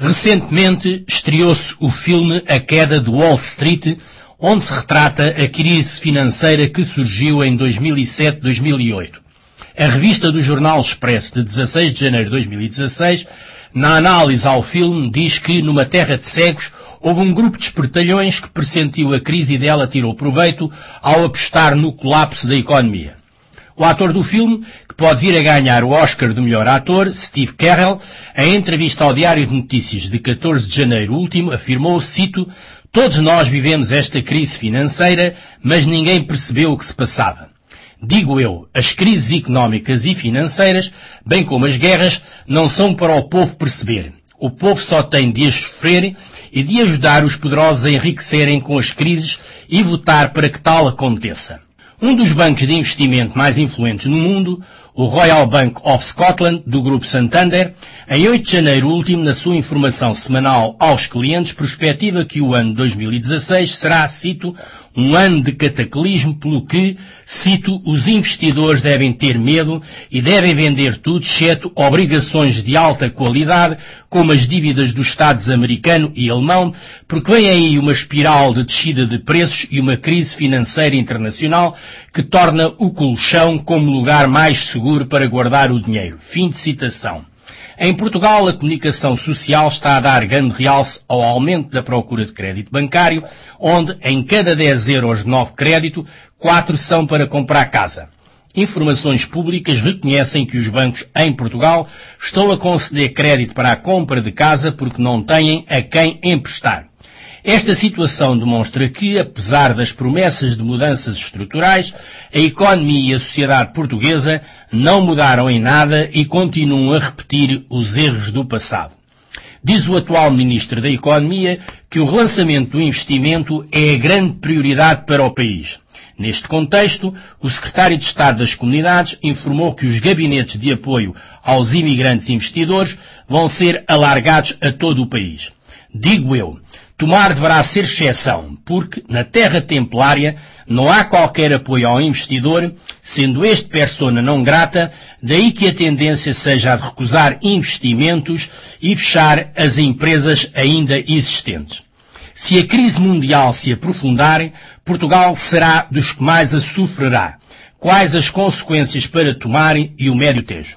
Recentemente estreou-se o filme A Queda de Wall Street, onde se retrata a crise financeira que surgiu em 2007-2008. A revista do jornal Expresso, de 16 de janeiro de 2016, na análise ao filme, diz que, numa terra de cegos, houve um grupo de espertalhões que pressentiu a crise e dela tirou proveito ao apostar no colapso da economia. O ator do filme, que pode vir a ganhar o Oscar do melhor ator, Steve Carell, em entrevista ao Diário de Notícias de 14 de janeiro último, afirmou, cito, "Todos nós vivemos esta crise financeira, mas ninguém percebeu o que se passava. Digo eu, as crises económicas e financeiras, bem como as guerras, não são para o povo perceber. O povo só tem de as sofrer e de ajudar os poderosos a enriquecerem com as crises e votar para que tal aconteça." Um dos bancos de investimento mais influentes no mundo, o Royal Bank of Scotland, do Grupo Santander, em 8 de janeiro último, na sua informação semanal aos clientes, perspectiva que o ano 2016 será, cito, um ano de cataclismo pelo que, cito, os investidores devem ter medo e devem vender tudo, exceto obrigações de alta qualidade, como as dívidas dos Estados americano e alemão, porque vem aí uma espiral de descida de preços e uma crise financeira internacional que torna o colchão como lugar mais seguro para guardar o dinheiro. Fim de citação. Em Portugal, a comunicação social está a dar grande realce ao aumento da procura de crédito bancário, onde, em cada 10 euros de novo crédito, 4 são para comprar casa. Informações públicas reconhecem que os bancos em Portugal estão a conceder crédito para a compra de casa porque não têm a quem emprestar. Esta situação demonstra que, apesar das promessas de mudanças estruturais, a economia e a sociedade portuguesa não mudaram em nada e continuam a repetir os erros do passado. Diz o atual Ministro da Economia que o relançamento do investimento é a grande prioridade para o país. Neste contexto, o Secretário de Estado das Comunidades informou que os gabinetes de apoio aos imigrantes investidores vão ser alargados a todo o país. Digo eu, Tomar deverá ser exceção, porque, na terra templária, não há qualquer apoio ao investidor, sendo este persona não grata, daí que a tendência seja a de recusar investimentos e fechar as empresas ainda existentes. Se a crise mundial se aprofundar, Portugal será dos que mais a sofrerá. Quais as consequências para Tomar e o Médio Tejo?